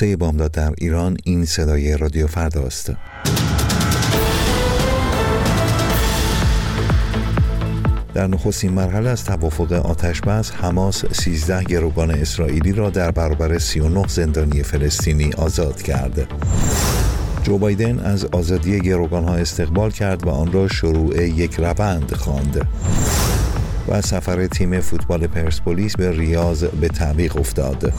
3 بامداد در ایران. این صدای رادیو فردا است. در نخستین مرحله از توافق آتش‌بس، حماس 13 گروگان اسرائیلی را در برابر 39 زندانی فلسطینی آزاد کرد. جو بایدن از آزادی گروگان‌ها استقبال کرد و آن را شروع یک روند خواند. و سفر تیم فوتبال پرسپولیس به ریاض به تعویق افتاد.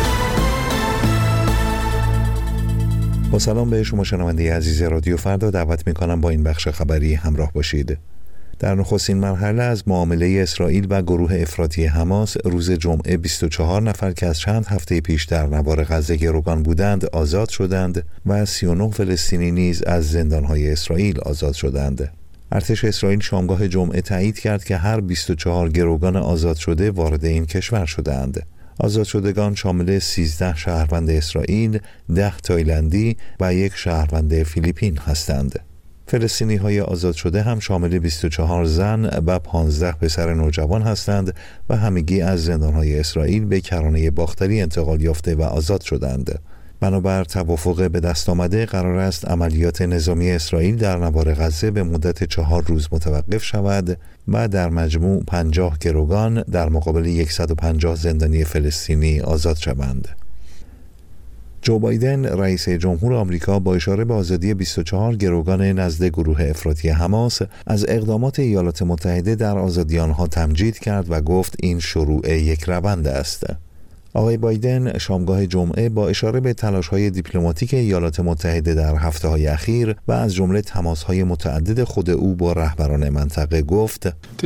با سلام به شما شنونده عزیز رادیو فردا، دعوت می‌کنم با این بخش خبری همراه باشید. در نخستین مرحله از معامله اسرائیل و گروه افراطی حماس، روز جمعه 24 نفر که از چند هفته پیش در نوار غزه گروگان بودند آزاد شدند و 39 فلسطینی نیز از زندان‌های اسرائیل آزاد شدند. ارتش اسرائیل شامگاه جمعه تایید کرد که هر 24 گروگان آزاد شده وارد این کشور شدند. آزاد شدگان شامل 13 شهروند اسرائیل، 10 تایلندی و 1 شهروند فیلیپین هستند. فلسطینی های آزاد شده هم شامل 24 زن و 15 پسر نوجوان هستند و همگی از زندانهای اسرائیل به کرانه باختری انتقال یافته و آزاد شدند. بنابر توافق به دست آمده، قرار است عملیات نظامی اسرائیل در نوار غزه به مدت 4 روز متوقف شود و در مجموع 50 گروگان در مقابل 150 زندانی فلسطینی آزاد شوند. جو بایدن رئیس جمهور آمریکا با اشاره به آزادی 24 گروگان نزد گروه افراطی حماس از اقدامات ایالات متحده در آزادی آنها تمجید کرد و گفت این شروع یک روند است. آقای بایدن شامگاه جمعه با اشاره به تلاش‌های دیپلماتیک ایالات متحده در هفته‌های اخیر و از جمله تماس‌های متعدد خود او با رهبران منطقه گفت: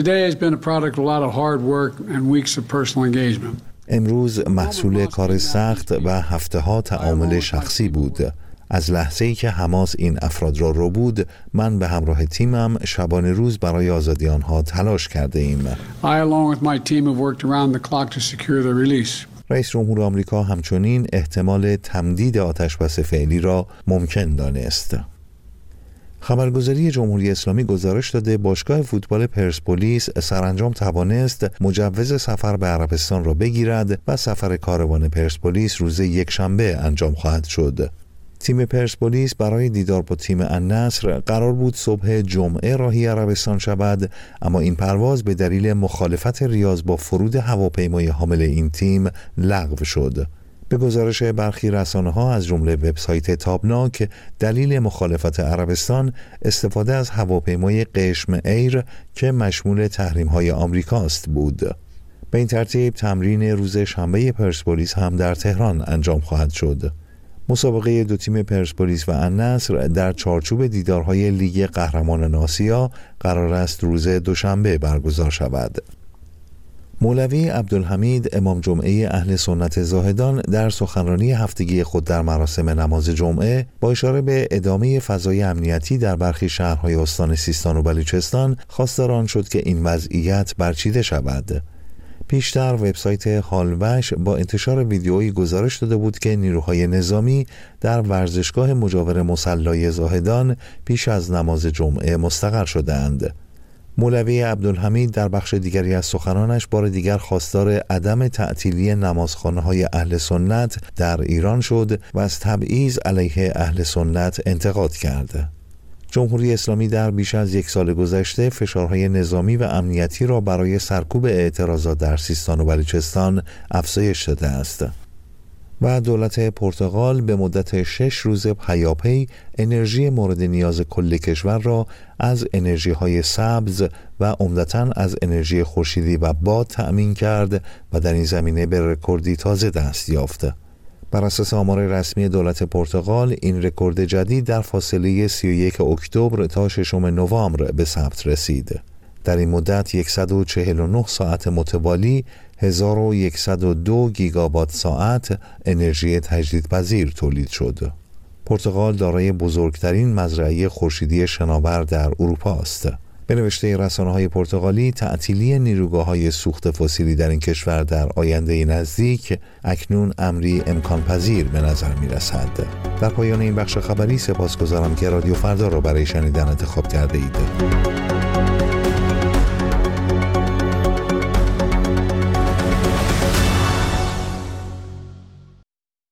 امروز محصول کار سخت و هفته‌ها تعامل شخصی بود. از لحظه‌ای که حماس این افراد را رو بود، من به همراه تیمم شبانه روز برای آزادی آنها تلاش کرده ایم. رئیس جمهور آمریکا همچنین احتمال تمدید آتش‌بس فعلی را ممکن دانست. خبرگزاری جمهوری اسلامی گزارش داده باشگاه فوتبال پرسپولیس سرانجام توانست مجوز سفر به عربستان را بگیرد و سفر کاروان پرسپولیس روز یکشنبه انجام خواهد شد. تیم پرسپولیس برای دیدار با تیم النصر قرار بود صبح جمعه راهی عربستان شود، اما این پرواز به دلیل مخالفت ریاض با فرود هواپیمای حامل این تیم لغو شد. به گزارش برخی رسانه‌ها از جمله وبسایت تابناک، دلیل مخالفت عربستان استفاده از هواپیمای قشم ایر که مشمول تحریم‌های آمریکاست بود. به این ترتیب تمرین روز شنبه پرسپولیس هم در تهران انجام خواهد شد. مسابقه دو تیم پرسپولیس و النصر در چارچوب دیدارهای لیگ قهرمانان آسیا قرار است روز دوشنبه برگزار شود. مولوی عبدالحمید امام جمعه اهل سنت زاهدان در سخنرانی هفتگی خود در مراسم نماز جمعه با اشاره به ادامه فضای امنیتی در برخی شهرهای استان سیستان و بلوچستان خواستار آن شد که این وضعیت برچیده شود. پیشتر وبسایت حالوش با انتشار ویدیویی گزارش داده بود که نیروهای نظامی در ورزشگاه مجاور مصلی زاهدان پیش از نماز جمعه مستقر شدند. مولوی عبدالحمید در بخش دیگری از سخنانش بار دیگر خواستار عدم تعطیلی نمازخانه‌های اهل سنت در ایران شد و از تبعیض علیه اهل سنت انتقاد کرد. جمهوری اسلامی در بیش از 1 سال گذشته فشارهای نظامی و امنیتی را برای سرکوب اعتراضات در سیستان و بلوچستان افزایش داده است. و دولت پرتغال به مدت 6 روز پیاپی انرژی مورد نیاز کل کشور را از انرژی‌های سبز و عمدتاً از انرژی خورشیدی و باد تأمین کرد و در این زمینه به رکوردی تازه دست یافت. بر اساس آمار رسمی دولت پرتغال، این رکورد جدید در فاصله 31 اکتبر تا 6 نوامبر به ثبت رسید. در این مدت 149 ساعت متوالی 1102 گیگاوات ساعت انرژی تجدیدپذیر تولید شد. پرتغال دارای بزرگترین مزرعه خورشیدی شناور در اروپا است. به نوشته رسانه‌های پرتغالی، تعطیلی نیروگاه‌های سوخت فسیلی در این کشور در آینده نزدیک اکنون امری امکان پذیر به نظر می‌رسد. در پایان این بخش خبری سپاسگزارم که رادیو فردا را برای شنیدن انتخاب کرده اید.